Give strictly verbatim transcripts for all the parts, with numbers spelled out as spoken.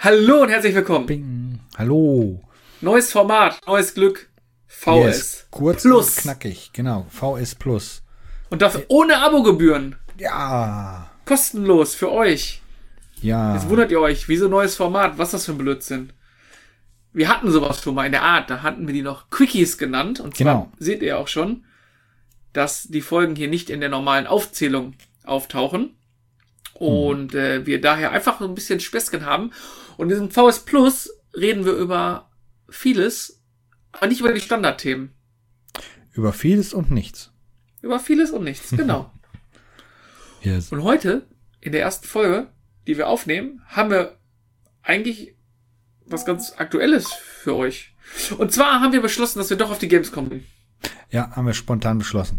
Hallo und herzlich willkommen. Bing. Hallo. Neues Format, neues Glück. V S Yes. Kurz Plus. und knackig, genau. V S Plus. Und das ohne Abogebühren. Ja. Kostenlos für euch. Ja. Jetzt wundert ihr euch, wieso neues Format? Was ist das für ein Blödsinn? Wir hatten sowas schon mal in der Art. Da hatten wir die noch Quickies genannt. Und zwar Genau. seht ihr auch schon, dass die Folgen hier nicht in der normalen Aufzählung auftauchen. Und äh, wir daher einfach so ein bisschen Späßchen haben. Und in diesem V S Plus reden wir über vieles, aber nicht über die Standardthemen. Über vieles und nichts. Über vieles und nichts, genau. Yes. Und heute, in der ersten Folge, die wir aufnehmen, haben wir eigentlich was ganz Aktuelles für euch. Und zwar haben wir beschlossen, dass wir doch auf die Gamescom gehen. Ja, haben wir spontan beschlossen.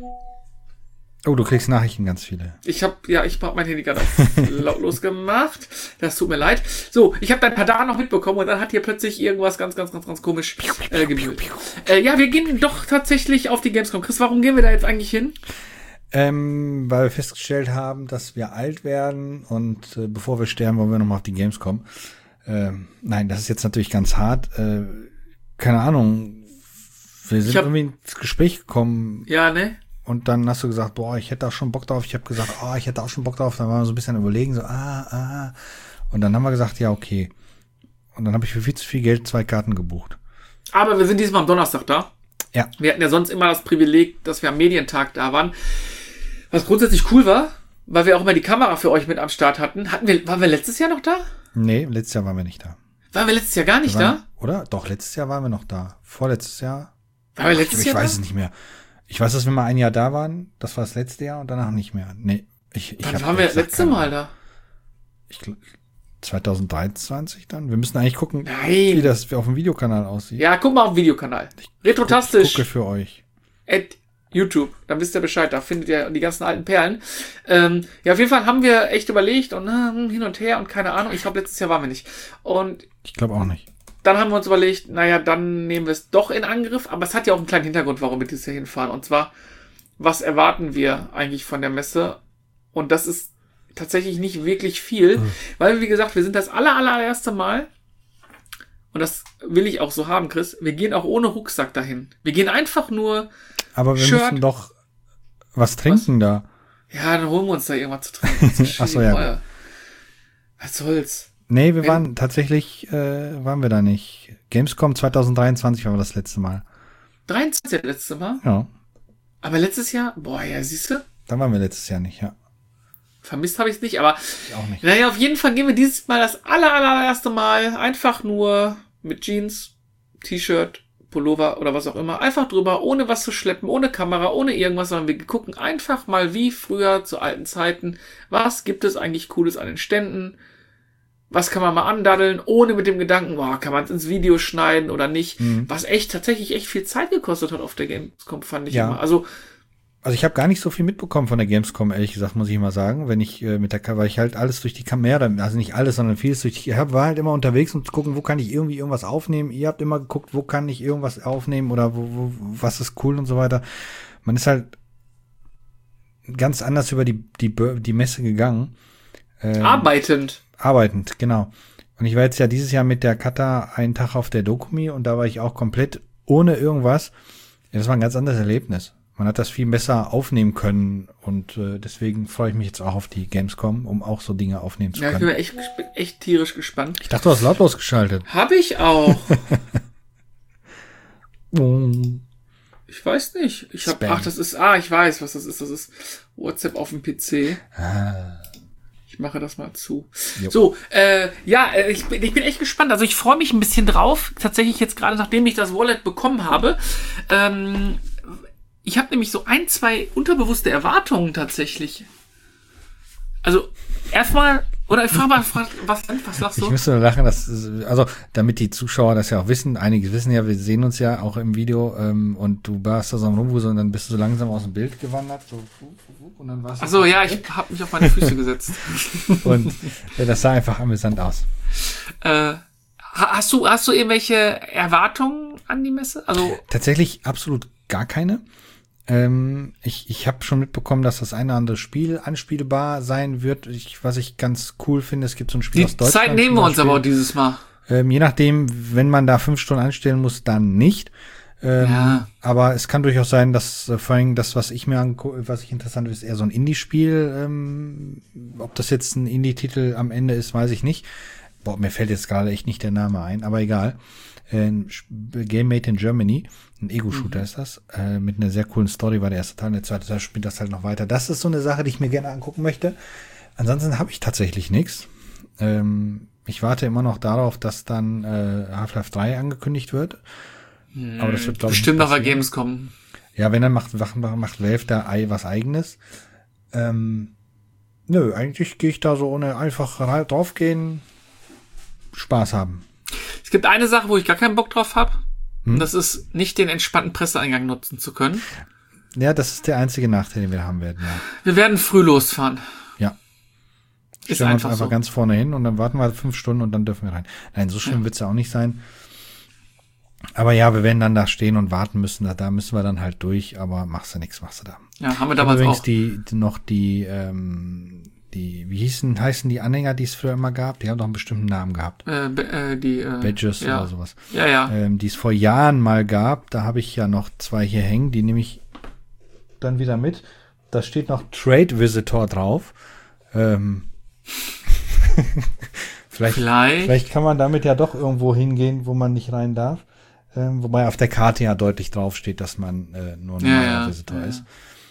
Oh, du kriegst Nachrichten ganz viele. Ich habe, ja, ich habe mein Handy gerade auf lautlos gemacht. Das tut mir leid. So, ich habe dein Padar noch mitbekommen und dann hat hier plötzlich irgendwas ganz, ganz, ganz, ganz komisch äh, gemüht. Äh, ja, wir gehen doch tatsächlich auf die Gamescom. Chris, warum gehen wir da jetzt eigentlich hin? Ähm, weil wir festgestellt haben, dass wir alt werden und äh, bevor wir sterben, wollen wir nochmal auf die Gamescom. Ähm, nein, das ist jetzt natürlich ganz hart. Äh, keine Ahnung. Wir sind Ich hab- irgendwie ins Gespräch gekommen. Ja, ne? Und dann hast du gesagt, boah, ich hätte auch schon Bock drauf. Ich habe gesagt, oh, ich hätte auch schon Bock drauf. Dann waren wir so ein bisschen überlegen, so, ah, ah. Und dann haben wir gesagt, ja, okay. Und dann habe ich für viel zu viel Geld zwei Karten gebucht. Aber wir sind diesmal am Donnerstag da. Ja. Wir hatten ja sonst immer das Privileg, dass wir am Medientag da waren. Was grundsätzlich cool war, weil wir auch immer die Kamera für euch mit am Start hatten. Hatten wir, waren wir letztes Jahr noch da? Nee, letztes Jahr waren wir nicht da. Waren wir letztes Jahr gar nicht Wir waren, da? Oder? Doch, letztes Jahr waren wir noch da. Vorletztes Jahr. Waren wir letztes ich Jahr weiß da? es nicht mehr. Ich weiß, dass wir mal ein Jahr da waren. Das war das letzte Jahr und danach nicht mehr. Nee. Ich, ich Wann hab waren wir ehrlich das gesagt letzte keine Mal Ahnung. da? Ich glaub, zwanzig dreiundzwanzig dann? Wir müssen eigentlich gucken, Nein. wie das auf dem Videokanal aussieht. Ja, guck mal auf dem Videokanal. Ich Retrotastisch gucke für euch. at YouTube. Dann wisst ihr Bescheid. Da findet ihr die ganzen alten Perlen. Ähm, ja, auf jeden Fall haben wir echt überlegt und äh, hin und her und keine Ahnung. Ich glaube, letztes Jahr waren wir nicht. Und Ich glaube auch nicht. dann haben wir uns überlegt, naja, dann nehmen wir es doch in Angriff. Aber es hat ja auch einen kleinen Hintergrund, warum wir dieses Jahr hinfahren. Und zwar, was erwarten wir eigentlich von der Messe? Und das ist tatsächlich nicht wirklich viel. Mhm. Weil, wie gesagt, wir sind das aller, allererste Mal. Und das will ich auch so haben, Chris. Wir gehen auch ohne Rucksack dahin. Wir gehen einfach nur, Aber wir Shirt. müssen doch was trinken da. ja, dann holen wir uns da irgendwas zu trinken. Das ist Ach so, ja, schwierig, Alter. Was soll's? Nee, wir Wenn- waren tatsächlich, äh, waren wir da nicht. Gamescom zwanzig dreiundzwanzig war das letzte Mal. dreiundzwanzig das letzte Mal. Ja, Aber letztes Jahr, boah, ja, siehst du, da waren wir letztes Jahr nicht, ja. vermisst habe ich es nicht, aber Ich auch nicht. naja, auf jeden Fall gehen wir dieses Mal das aller, allererste Mal einfach nur mit Jeans, T-Shirt, Pullover oder was auch immer, einfach drüber, ohne was zu schleppen, ohne Kamera, ohne irgendwas, sondern wir gucken einfach mal wie früher zu alten Zeiten, was gibt es eigentlich Cooles an den Ständen, was kann man mal andaddeln, ohne mit dem Gedanken, boah, kann man es ins Video schneiden oder nicht, Mhm. was echt tatsächlich echt viel Zeit gekostet hat auf der Gamescom, fand ich Ja. immer. Also, Also ich habe gar nicht so viel mitbekommen von der Gamescom, ehrlich gesagt, muss ich mal sagen, wenn ich äh, mit der, weil ich halt alles durch die Kamera, also nicht alles, sondern vieles durch die, ich hab, war halt immer unterwegs, um zu gucken, wo kann ich irgendwie irgendwas aufnehmen. Ihr habt immer geguckt, wo kann ich irgendwas aufnehmen oder wo, wo, was ist cool und so weiter. Man ist halt ganz anders über die die Bör- die Messe gegangen. Ähm, arbeitend. Arbeitend, genau. Und ich war jetzt ja dieses Jahr mit der Kata einen Tag auf der Dokumi und da war ich auch komplett ohne irgendwas. Ja, das war ein ganz anderes Erlebnis. Man hat das viel besser aufnehmen können und äh, deswegen freue ich mich jetzt auch auf die Gamescom, um auch so Dinge aufnehmen zu Ja, ich bin können. mir echt, ich bin echt tierisch gespannt. Ich dachte, du hast lautlos geschaltet. Hab ich auch. Oh. Ich weiß nicht. Ich hab, Spam. ach, das ist, ah, ich weiß, was das ist. Das ist WhatsApp auf dem P C. Ah. Ich mache das mal zu. Jo. So, äh, ja, äh, ich bin, ich bin echt gespannt. Also ich freue mich ein bisschen drauf. Tatsächlich jetzt gerade, nachdem ich das Wallet bekommen habe. Ähm, ich habe nämlich so ein, zwei unterbewusste Erwartungen tatsächlich. Also, erstmal, oder ich frage mal, frag, was, was lachst Ich du? müsste nur lachen, dass, also damit die Zuschauer das ja auch wissen, einige wissen ja, wir sehen uns ja auch im Video ähm, und du warst da so am Rumwuseln und dann bist du so langsam aus dem Bild gewandert so, und dann warst du Ach so, ja, ich habe mich auf meine Füße gesetzt. und ja, das sah einfach amüsant aus. Äh, ha- hast du, hast du irgendwelche Erwartungen an die Messe? Also, Tatsächlich absolut gar keine. Ähm, ich ich habe schon mitbekommen, dass das eine oder andere Spiel anspielbar sein wird. Ich, was ich ganz cool finde, es gibt so ein Spiel Die aus Deutschland. Zeit nehmen wir uns aber auch dieses Mal. Ähm, je nachdem, wenn man da fünf Stunden anstellen muss, dann nicht. Ähm, Ja. Aber es kann durchaus sein, dass äh, vor allem das, was ich mir angucke, was ich interessant finde, ist eher so ein Indie-Spiel. Ähm, ob das jetzt ein Indie-Titel am Ende ist, weiß ich nicht. Boah, mir fällt jetzt gerade echt nicht der Name ein, aber egal. Ein Game Made in Germany, ein Ego-Shooter mhm. ist das, äh, mit einer sehr coolen Story war der erste Teil, der zweite Teil spielt das halt noch weiter. Das ist so eine Sache, die ich mir gerne angucken möchte. Ansonsten habe ich tatsächlich nichts. Ähm, ich warte immer noch darauf, dass dann äh, Half-Life drei angekündigt wird. Mhm. Aber das wird, glaube ich, bestimmt noch bei Gamescom. Ja, wenn dann macht, macht Valve da was Eigenes. Ähm, nö, eigentlich gehe ich da so ohne einfach draufgehen, Spaß haben. Es gibt eine Sache, wo ich gar keinen Bock drauf habe. Hm? Und das ist, nicht den entspannten Presseeingang nutzen zu können. Ja, das ist der einzige Nachteil, den wir haben werden, ja. Wir werden früh losfahren. Ja. Ist Stellen wir uns einfach einfach so. ganz vorne hin und dann warten wir fünf Stunden und dann dürfen wir rein. Nein, so schlimm Ja. wird's ja auch nicht sein. Aber ja, wir werden dann da stehen und warten müssen. Da, da müssen wir dann halt durch, aber machst du nichts, machst du da. Ja, haben wir Ich hab damals übrigens auch. die, die noch die, ähm, die, wie hießen, heißen die Anhänger, die es früher immer gab? Die haben doch einen bestimmten Namen gehabt. Äh, be- äh, die, äh, Badges ja. oder sowas. Ja, ja. Ähm, die es vor Jahren mal gab. Da habe ich ja noch zwei hier hängen. Die nehme ich dann wieder mit. Da steht noch Trade Visitor drauf. Ähm, vielleicht, Vielleicht. vielleicht kann man damit ja doch irgendwo hingehen, wo man nicht rein darf. Ähm, wobei auf der Karte ja deutlich drauf steht, dass man äh, nur ein Ja, normaler ja, Visitor ja. ist.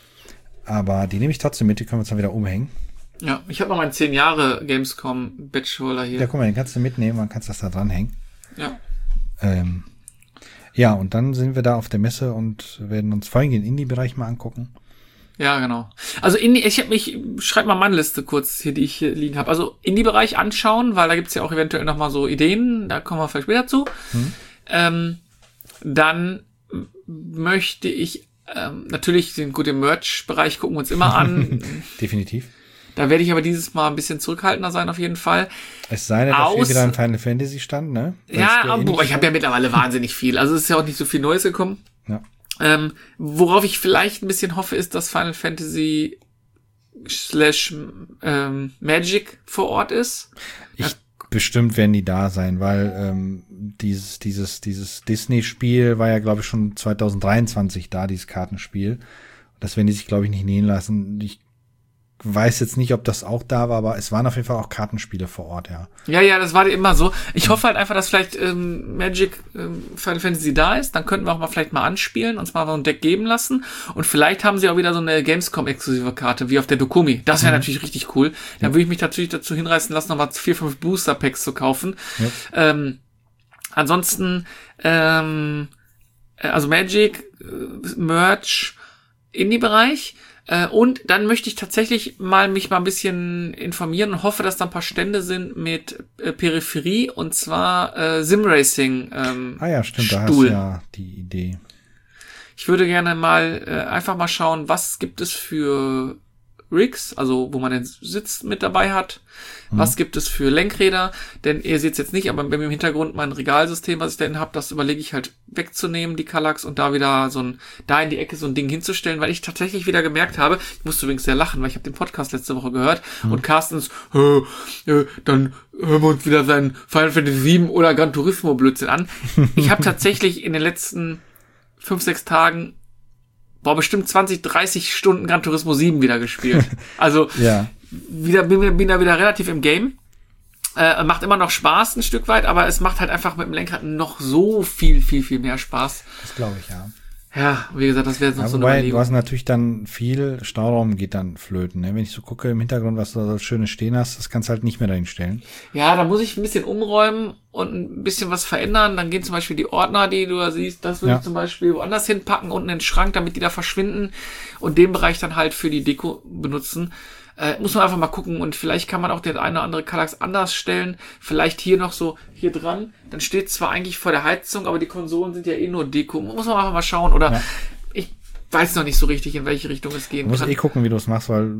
Aber die nehme ich trotzdem mit. Die können wir uns dann wieder umhängen. Ja, ich habe noch meinen zehn Jahre Gamescom Badge-Holder hier. Ja, guck mal, den kannst du mitnehmen. Man kannst das da dranhängen. Ja. Ähm, ja, und dann sind wir da auf der Messe und werden uns vor allem den Indie-Bereich mal angucken. Ja, genau. Also Indie, ich habe mich, schreib mal meine Liste kurz hier, die ich hier liegen habe. Also Indie-Bereich anschauen, weil da gibt's ja auch eventuell noch mal so Ideen. Da kommen wir vielleicht später zu. Hm. Ähm, dann möchte ich ähm, natürlich den guten Merch-Bereich gucken wir uns immer an. Definitiv. Da werde ich aber dieses Mal ein bisschen zurückhaltender sein auf jeden Fall. Es sei denn, da Aus- fehlt wieder ein Final Fantasy Stand, ne? Weil Ja, es der aber ähnlich- ich habe ja mittlerweile wahnsinnig viel. Also es ist ja auch nicht so viel Neues gekommen. Ja. Ähm, worauf ich vielleicht ein bisschen hoffe, ist, dass Final Fantasy slash ähm, Magic vor Ort ist. Ich, bestimmt werden die da sein, weil ähm, dieses, dieses, dieses Disney-Spiel war ja, glaube ich, schon zwanzig dreiundzwanzig da, dieses Kartenspiel. Das werden die sich, glaube ich, nicht nähen lassen. Ich weiß jetzt nicht, ob das auch da war, aber es waren auf jeden Fall auch Kartenspiele vor Ort, ja. Ja, ja, das war immer so. Ich hoffe halt einfach, dass vielleicht ähm, Magic ähm, Final Fantasy da ist. Dann könnten wir auch mal vielleicht mal anspielen, uns mal so ein Deck geben lassen. Und vielleicht haben sie auch wieder so eine Gamescom-exklusive Karte, wie auf der Dokumi. Das wäre Mhm. natürlich richtig cool. Dann würde ich mich natürlich dazu hinreißen lassen, nochmal vier, fünf Booster-Packs zu kaufen. Ja. Ähm, ansonsten, ähm, äh, also Magic, äh, Merch, Indie-Bereich. Äh, und dann möchte ich tatsächlich mal mich mal ein bisschen informieren und hoffe, dass da ein paar Stände sind mit äh, Peripherie und zwar äh, Simracing. Ähm, Ah ja, stimmt, da hast du Stuhl. ja die Idee. Ich würde gerne mal äh, einfach mal schauen, was gibt es für Rigs, also wo man den Sitz mit dabei hat. Was gibt es für Lenkräder? Denn ihr seht es jetzt nicht, aber bei mir im Hintergrund mein Regalsystem, was ich da habe, das überlege ich halt wegzunehmen, die Kallax, und da wieder so ein, da in die Ecke so ein Ding hinzustellen, weil ich tatsächlich wieder gemerkt habe, ich musste übrigens sehr lachen, weil ich habe den Podcast letzte Woche gehört und Carstens, äh, äh, dann hören wir uns wieder seinen Final Fantasy sieben oder Gran Turismo Blödsinn an. Ich habe tatsächlich in den letzten fünf, sechs Tagen boah, bestimmt zwanzig, dreißig Stunden Gran Turismo sieben wieder gespielt. Also Ja. wieder, bin, bin da wieder relativ im Game. Äh, macht immer noch Spaß ein Stück weit, aber es macht halt einfach mit dem Lenkrad noch so viel, viel, viel mehr Spaß. Das glaube ich, ja. Ja, wie gesagt, das wäre jetzt noch Ja, so eine wobei, du Überlegung. hast natürlich dann viel Stauraum geht dann flöten. Ne? Wenn ich so gucke im Hintergrund, was du da so schönes stehen hast, das kannst du halt nicht mehr dahin stellen. Ja, da muss ich ein bisschen umräumen und ein bisschen was verändern. Dann gehen zum Beispiel die Ordner, die du da siehst, das würde Ja. ich zum Beispiel woanders hinpacken, unten in den Schrank, damit die da verschwinden und den Bereich dann halt für die Deko benutzen. Äh, muss man einfach mal gucken und vielleicht kann man auch den eine oder andere Kallax anders stellen. Vielleicht hier noch so hier dran. Dann steht zwar eigentlich vor der Heizung, aber die Konsolen sind ja eh nur Deko. Muss man einfach mal schauen. Oder Ja. ich weiß noch nicht so richtig, in welche Richtung es gehen Du musst kann. eh gucken, wie du es machst, weil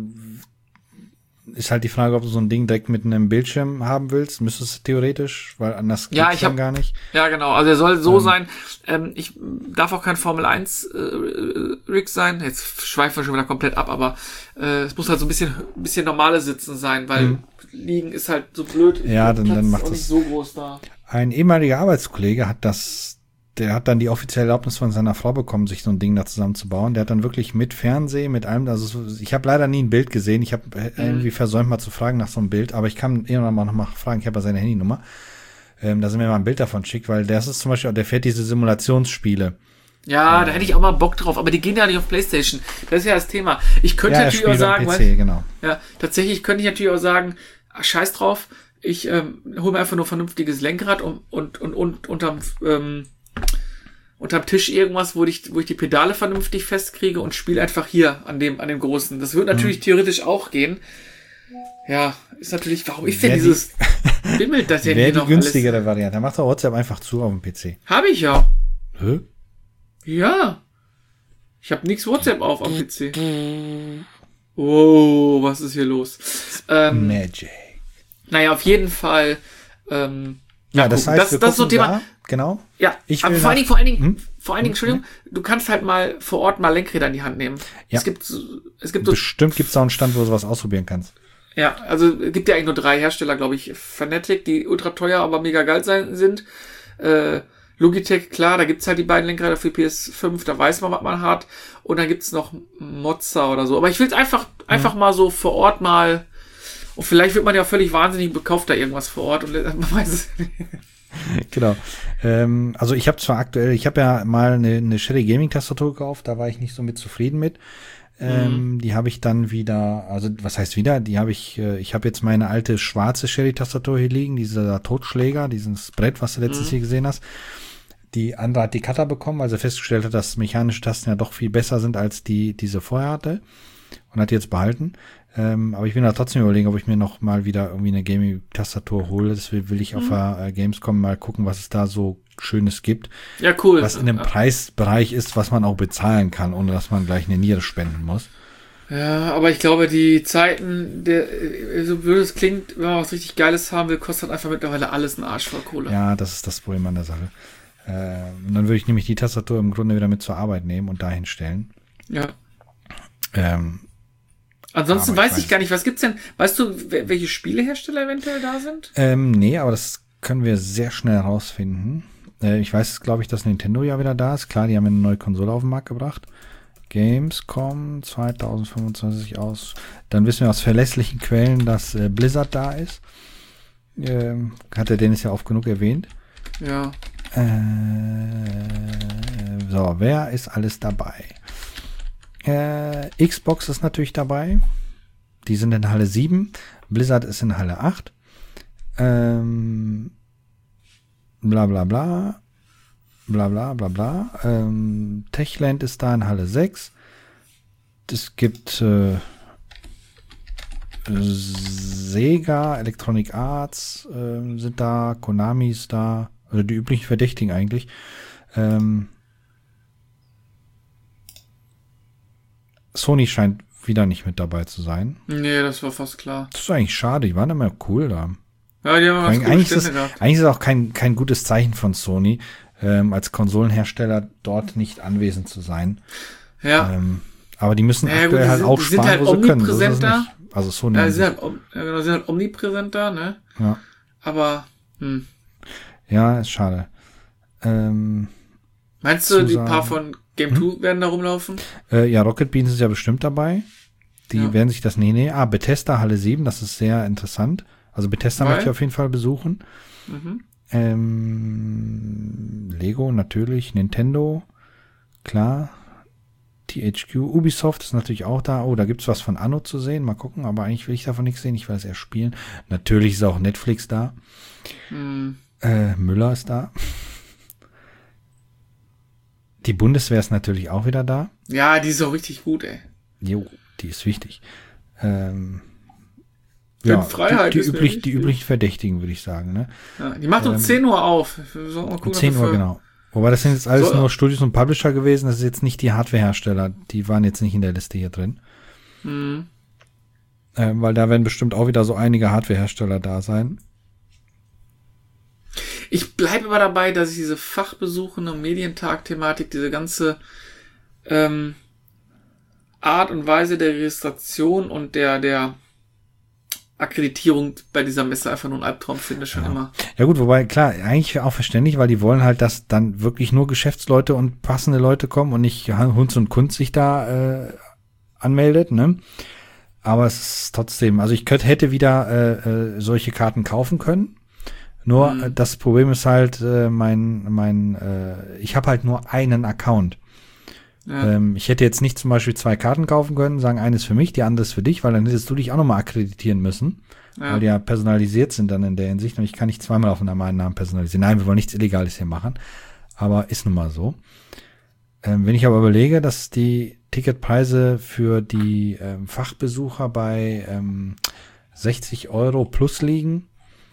ist halt die Frage, ob du so ein Ding direkt mit einem Bildschirm haben willst. Müsstest du theoretisch, weil anders Ja, geht's ich dann hab- gar nicht. Ja, genau. Also er soll so Ähm. sein. Ähm, ich darf auch kein Formel eins äh, Rig sein. Jetzt schweifen wir schon wieder komplett ab, aber äh, es muss halt so ein bisschen, ein bisschen normale Sitzen sein, weil mhm. Liegen ist halt so blöd. Ja, dann, dann macht auch das nicht so groß da. Ein ehemaliger Arbeitskollege hat das, der hat dann die offizielle Erlaubnis von seiner Frau bekommen, sich so ein Ding da zusammenzubauen. Der hat dann wirklich mit Fernsehen, mit allem, also ich habe leider nie ein Bild gesehen. Ich habe mhm. irgendwie versäumt mal zu fragen nach so einem Bild, aber ich kann irgendwann mal noch mal fragen, ich habe ja seine Handynummer. Ähm, da sind mir mal ein Bild davon schickt, weil das ist zum Beispiel, der fährt diese Simulationsspiele. Ja, da hätte ich auch mal Bock drauf, aber die gehen ja nicht auf PlayStation. Das ist ja das Thema. Ich könnte ja, natürlich auch sagen, P C, genau. ja, tatsächlich könnte ich natürlich auch sagen, ach, scheiß drauf, ich ähm, hole mir einfach nur vernünftiges Lenkrad und und und, und unterm ähm, unterm Tisch irgendwas, wo ich wo ich die Pedale vernünftig festkriege und spiele einfach hier an dem an dem großen. Das wird natürlich mhm. theoretisch auch gehen. Ja, ist natürlich, warum ist denn dieses die, bimmelt das ja hier noch die günstigere alles? Variante. Da macht doch WhatsApp einfach zu auf dem P C. Habe ich ja. Hä? Ja. Ich habe nichts WhatsApp auf am P C. Oh, was ist hier los? Ähm, Magic. Naja, auf jeden Fall. Ähm, ja, ja das gucken. heißt, das, das ist so ein Thema. Da, genau. Ja, ich aber vor allen Dingen, vor allen Dingen, hm? vor allen Dingen, Entschuldigung, hm? du kannst halt mal vor Ort mal Lenkräder in die Hand nehmen. Ja. Es gibt, es gibt so, bestimmt gibt es auch einen Stand, wo du sowas ausprobieren kannst. Ja, also es gibt ja eigentlich nur drei Hersteller, glaube ich. Fanatic, die ultra teuer, aber mega geil sein, sind. Äh, Logitech, klar, da gibt's halt die beiden Lenkräder für P S fünf, da weiß man, was man hat. Und dann gibt's noch Mozza oder so. Aber ich will's einfach, mhm. einfach mal so vor Ort mal. Und vielleicht wird man ja völlig wahnsinnig, bekauft da irgendwas vor Ort und man weiß es nicht. Genau. Ähm, also ich habe zwar aktuell, ich habe ja mal eine, eine Shelly Gaming Tastatur gekauft, da war ich nicht so mit zufrieden mit. Ähm, mhm. Die habe ich dann wieder, also was heißt wieder? Die habe ich, äh, ich habe jetzt meine alte schwarze Shelly-Tastatur hier liegen, dieser Totschläger, dieses Brett, was du letztens mhm. hier gesehen hast. Die andere hat die Cutter bekommen, weil sie festgestellt hat, dass mechanische Tasten ja doch viel besser sind, als die, die sie vorher hatte. Und hat die jetzt behalten. Ähm, aber ich will da trotzdem überlegen, ob ich mir noch mal wieder irgendwie eine Gaming-Tastatur hole. Das will, will ich mhm. auf der äh, Gamescom mal gucken, was es da so Schönes gibt. Ja, cool. Was in dem ja. Preisbereich ist, was man auch bezahlen kann, ohne dass man gleich eine Niere spenden muss. Ja, aber ich glaube, die Zeiten, der, so blöd es klingt, wenn man was richtig Geiles haben will, kostet einfach mittlerweile alles einen Arsch voll Kohle. Ja, das ist das Problem an der Sache. Äh, und dann würde ich nämlich die Tastatur im Grunde wieder mit zur Arbeit nehmen und dahin stellen. Ja. Ähm, Ansonsten weiß ich, weiß ich gar nicht, was gibt's denn? Weißt du, welche Spielehersteller eventuell da sind? Ähm, nee, aber das können wir sehr schnell rausfinden. Äh, ich weiß, glaube ich, dass Nintendo ja wieder da ist. Klar, die haben eine neue Konsole auf den Markt gebracht. Gamescom zwanzig fünfundzwanzig aus. Dann wissen wir aus verlässlichen Quellen, dass äh, Blizzard da ist. Ähm, hat der Dennis ja oft genug erwähnt. Ja. Äh, so, wer ist alles dabei? Äh, Xbox ist natürlich dabei. Die sind in Halle sieben. Blizzard ist in Halle acht. Ähm, bla bla bla. Bla bla bla bla. Ähm, Techland ist da in Halle sechs. Es gibt äh, Sega, Electronic Arts äh, sind da, Konami ist da. Also die üblichen Verdächtigen eigentlich. Ähm, Sony scheint wieder nicht mit dabei zu sein. Nee, das war fast klar. Das ist eigentlich schade, die waren immer cool da. Ja, die haben was eigentlich, ist das, eigentlich ist es auch kein, kein gutes Zeichen von Sony, ähm, als Konsolenhersteller dort nicht anwesend zu sein. Ja. Ähm, aber die müssen ja, aktuell gut, halt sind, auch sparen, halt wo sie können. So ist es da. nicht. Also Sony. Ja, sie sind halt, ja, genau, sie sind halt omnipräsent da, ne? Ja. Aber, hm. Ja, ist schade. Ähm, Meinst du, die paar von Game hm? zwei werden da rumlaufen? Äh, ja, Rocket Beans ist ja bestimmt dabei. Die ja. werden sich das, nee, nee, ah, Bethesda Halle sieben, das ist sehr interessant. Also Bethesda Weil? möchte ich auf jeden Fall besuchen. Mhm. Ähm, Lego natürlich, Nintendo, klar. T H Q, Ubisoft ist natürlich auch da. Oh, da gibt's was von Anno zu sehen. Mal gucken, aber eigentlich will ich davon nichts sehen. Ich will es eher spielen. Natürlich ist auch Netflix da. Mhm. Äh, Müller ist da. Die Bundeswehr ist natürlich auch wieder da. Ja, die ist auch richtig gut, ey. Jo, die ist wichtig. Ähm, ja, Freiheit die, die, ist üblich, die üblichen Verdächtigen, würde ich sagen. Ne? Ja, die macht um ähm, zehn Uhr auf. Wir sollten mal gucken, um zehn Uhr, genau. Wobei das sind jetzt alles so, nur Studios und Publisher gewesen. Das ist jetzt nicht die Hardwarehersteller. Die waren jetzt nicht in der Liste hier drin. Mhm. Ähm, weil da werden bestimmt auch wieder so einige Hardwarehersteller da sein. Ich bleibe aber dabei, dass ich diese fachbesuchende Medientag-Thematik, diese ganze, ähm, Art und Weise der Registration und der, der Akkreditierung bei dieser Messe einfach nur ein Albtraum finde, schon ja. immer. Ja gut, wobei, klar, eigentlich auch verständlich, weil die wollen halt, dass dann wirklich nur Geschäftsleute und passende Leute kommen und nicht Hunz und Kunst sich da äh, anmeldet, ne? Aber es ist trotzdem, also ich könnte, hätte wieder äh, äh, solche Karten kaufen können. Nur mhm. äh, das Problem ist halt, äh, mein, mein, äh, ich habe halt nur einen Account. Ja. Ähm, ich hätte jetzt nicht zum Beispiel zwei Karten kaufen können, sagen, eines für mich, die andere ist für dich, weil dann hättest du dich auch nochmal akkreditieren müssen, ja. weil die ja personalisiert sind dann in der Hinsicht und ich kann nicht zweimal auf meinen Namen personalisieren. Nein, wir wollen nichts Illegales hier machen, aber ist nun mal so. Ähm, wenn ich aber überlege, dass die Ticketpreise für die ähm, Fachbesucher bei ähm, sechzig Euro plus liegen,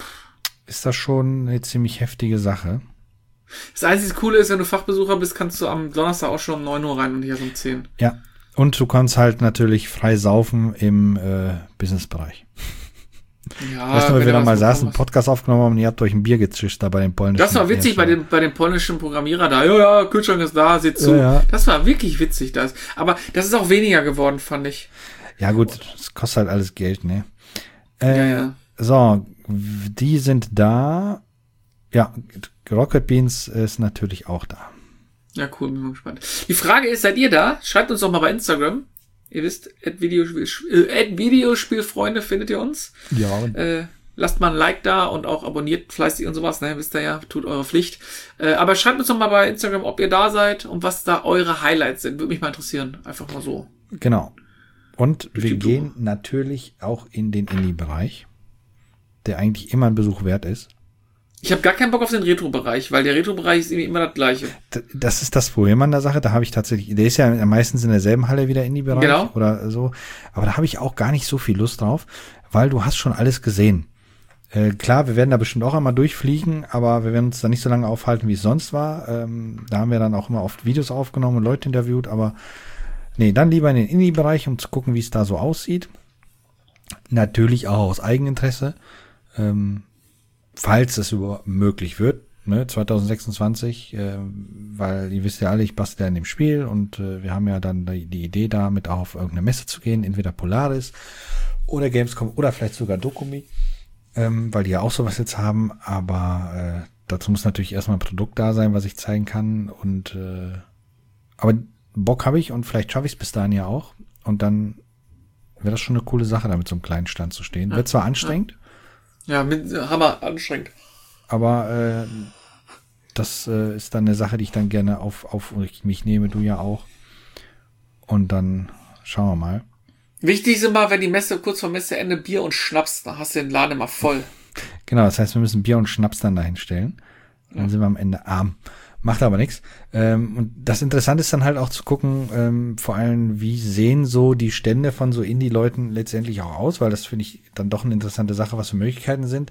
ist das schon eine ziemlich heftige Sache. Das einzige Coole ist, wenn du Fachbesucher bist, kannst du am Donnerstag auch schon um neun Uhr rein und hier um zehn. Ja, und du kannst halt natürlich frei saufen im äh, Businessbereich. Ja, weißt du, wenn wir da mal saßen, einen Podcast aufgenommen haben und ihr habt euch ein Bier gezischt da bei den polnischen. Das war witzig bei dem, bei dem polnischen Programmierer da. Ja, ja, Kühlschrank ist da, seht zu. Ja, ja. Das war wirklich witzig, das. Aber das ist auch weniger geworden, fand ich. Ja gut, es kostet halt alles Geld, ne? Äh, ja, ja. So, die sind da. Ja, Rocket Beans ist natürlich auch da. Ja, cool, bin mal gespannt. Die Frage ist, seid ihr da? Schreibt uns doch mal bei Instagram. Ihr wisst, at Videospiel, äh, Videospielfreunde findet ihr uns. Ja. Äh, lasst mal ein Like da und auch abonniert fleißig und sowas, ne? Wisst ihr ja, tut eure Pflicht. Äh, aber schreibt uns doch mal bei Instagram, ob ihr da seid und was da eure Highlights sind. Würde mich mal interessieren. Einfach mal so. Genau. Und Durch wir die gehen natürlich auch in den Indie-Bereich, der eigentlich immer ein Besuch wert ist. Ich habe gar keinen Bock auf den Retro-Bereich, weil der Retro-Bereich ist irgendwie immer das Gleiche. Das ist das Problem an der Sache. Da habe ich tatsächlich, der ist ja meistens in derselben Halle wie der Indie-Bereich genau. oder so. Aber da habe ich auch gar nicht so viel Lust drauf, weil du hast schon alles gesehen. Äh, klar, wir werden da bestimmt auch einmal durchfliegen, aber wir werden uns da nicht so lange aufhalten, wie es sonst war. Ähm, da haben wir dann auch immer oft Videos aufgenommen und Leute interviewt, aber nee, dann lieber in den Indie-Bereich, um zu gucken, wie es da so aussieht. Natürlich auch aus Eigeninteresse. Ähm, falls es überhaupt möglich wird, ne, zwanzig sechsundzwanzig, äh, weil ihr wisst ja alle, ich bastel ja in dem Spiel und äh, wir haben ja dann die, die Idee da, mit auch auf irgendeine Messe zu gehen, entweder Polaris oder Gamescom oder vielleicht sogar Dokumi, ähm, weil die ja auch sowas jetzt haben, aber äh, dazu muss natürlich erstmal ein Produkt da sein, was ich zeigen kann und äh, aber Bock habe ich und vielleicht schaffe ich es bis dahin ja auch und dann wäre das schon eine coole Sache, da mit so einem kleinen Stand zu stehen. Ja, wird zwar anstrengend, ja. Ja, mit Hammer anstrengend. Aber äh, das äh, ist dann eine Sache, die ich dann gerne auf, auf mich nehme, du ja auch. Und dann schauen wir mal. Wichtig ist immer, wenn die Messe kurz vor Messeende Bier und Schnaps, dann hast du den Laden immer voll. Genau, das heißt, wir müssen Bier und Schnaps dann dahin stellen. Dann ja. sind wir am Ende arm. Macht aber nichts. Ähm, und das Interessante ist dann halt auch zu gucken, ähm, vor allem, wie sehen so die Stände von so Indie-Leuten letztendlich auch aus, weil das finde ich dann doch eine interessante Sache, was für Möglichkeiten sind.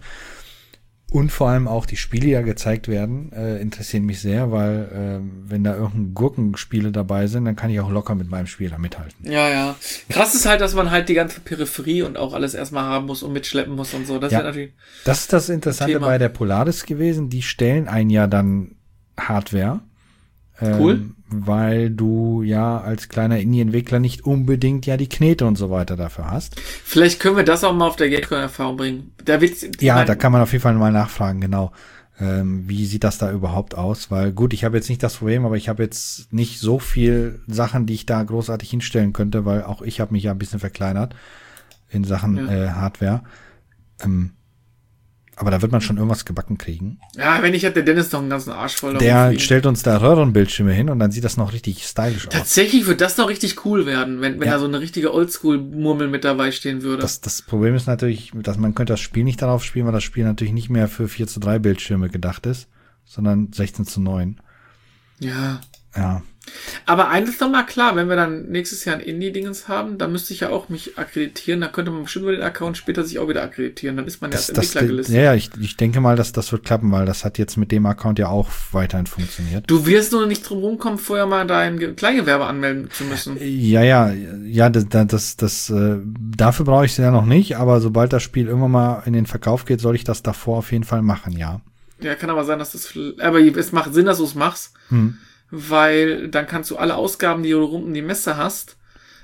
Und vor allem auch die Spiele, die da gezeigt werden, äh, interessieren mich sehr, weil äh, wenn da irgendein Gurkenspiele dabei sind, dann kann ich auch locker mit meinem Spiel da mithalten. Ja, ja. Krass ist halt, dass man halt die ganze Peripherie und auch alles erstmal haben muss und mitschleppen muss und so. Das ja, ist natürlich das ist das Interessante bei der Polaris gewesen. Die stellen einen ja dann Hardware. Cool. Ähm, weil du ja als kleiner Indie-Entwickler nicht unbedingt ja die Knete und so weiter dafür hast. Vielleicht können wir das auch mal auf der Gamescom in Erfahrung bringen. Da wird's, ja, mein, da kann man auf jeden Fall mal nachfragen, genau. Ähm, wie sieht das da überhaupt aus? Weil gut, ich habe jetzt nicht das Problem, aber ich habe jetzt nicht so viel Sachen, die ich da großartig hinstellen könnte, weil auch ich habe mich ja ein bisschen verkleinert in Sachen ja. äh, Hardware. Ähm, Aber da wird man schon irgendwas gebacken kriegen. Ja, wenn nicht, hat der Dennis noch einen ganzen Arsch voll. Der stellt uns da Röhrenbildschirme hin und dann sieht das noch richtig stylisch aus. Tatsächlich wird das noch richtig cool werden, wenn, wenn ja. da so eine richtige Oldschool-Murmel mit dabei stehen würde. Das, das Problem ist natürlich, dass man könnte das Spiel nicht darauf spielen, weil das Spiel natürlich nicht mehr für vier zu drei Bildschirme gedacht ist, sondern sechzehn zu neun. Ja. Ja. Aber eins ist doch mal klar, wenn wir dann nächstes Jahr ein Indie-Dingens haben, dann müsste ich ja auch mich akkreditieren, dann könnte man bestimmt über den Account später sich auch wieder akkreditieren, dann ist man ja als Entwickler gelistet. Ja, ja, ich, ich denke mal, dass das wird klappen, weil das hat jetzt mit dem Account ja auch weiterhin funktioniert. Du wirst nur nicht drum rumkommen, vorher mal dein Kleingewerbe anmelden zu müssen. Ja, ja, ja, das, das, das, äh, dafür brauche ich es ja noch nicht, aber sobald das Spiel irgendwann mal in den Verkauf geht, soll ich das davor auf jeden Fall machen, ja. Ja, kann aber sein, dass das, aber es macht Sinn, dass du es machst. Hm. Weil dann kannst du alle Ausgaben, die du rund um die Messe hast,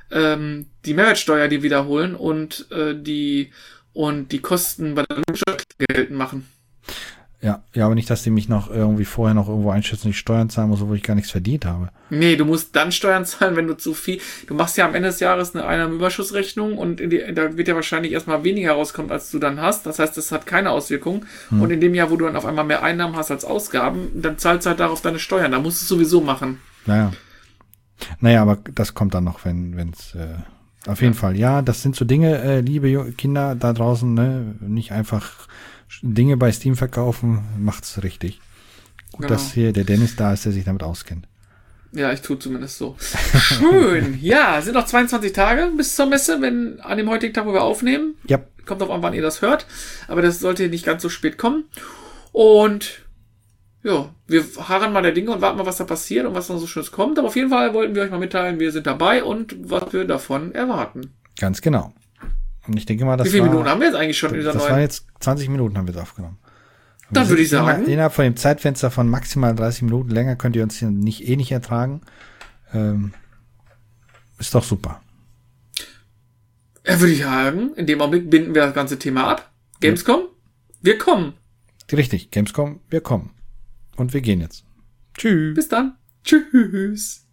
ähm, die Mehrwertsteuer die wiederholen und äh, die und die Kosten bei der Lohnsteuer geltend machen. Ja, ja, aber nicht, dass die mich noch irgendwie vorher noch irgendwo einschätzen, die Steuern zahlen muss, wo ich gar nichts verdient habe. Nee, du musst dann Steuern zahlen, wenn du zu viel, du machst ja am Ende des Jahres eine Einnahmenüberschussrechnung und in die, da wird ja wahrscheinlich erstmal weniger rauskommen, als du dann hast. Das heißt, das hat keine Auswirkung. Hm. Und in dem Jahr, wo du dann auf einmal mehr Einnahmen hast als Ausgaben, dann zahlst du halt darauf deine Steuern. Da musst du es sowieso machen. Naja. Naja, aber das kommt dann noch, wenn es äh, auf jeden ja. Fall. Ja, das sind so Dinge, äh, liebe Kinder da draußen, ne, nicht einfach Dinge bei Steam verkaufen, macht's richtig. Gut, genau. Dass hier der Dennis da ist, der sich damit auskennt. Ja, ich tue zumindest so. Schön. Ja, sind noch zweiundzwanzig Tage bis zur Messe, wenn an dem heutigen Tag, wo wir aufnehmen. Ja. Kommt drauf an, wann ihr das hört. Aber das sollte nicht ganz so spät kommen. Und ja, wir harren mal der Dinge und warten mal, was da passiert und was noch so Schönes kommt. Aber auf jeden Fall wollten wir euch mal mitteilen, wir sind dabei und was wir davon erwarten. Ganz genau. Und ich denke mal, das Wie viele war, Minuten haben wir jetzt eigentlich schon in dieser Das neuen? waren jetzt zwanzig Minuten haben wir jetzt aufgenommen. Und Dann würde ich sagen. Innerhalb von dem Zeitfenster von maximal dreißig Minuten länger könnt ihr uns hier nicht eh nicht ertragen. Ähm, ist doch super. Ja, würde ich sagen, in dem Augenblick binden wir das ganze Thema ab. Gamescom, wir kommen. Richtig, Gamescom, wir kommen. Und wir gehen jetzt. Tschüss. Bis dann. Tschüss.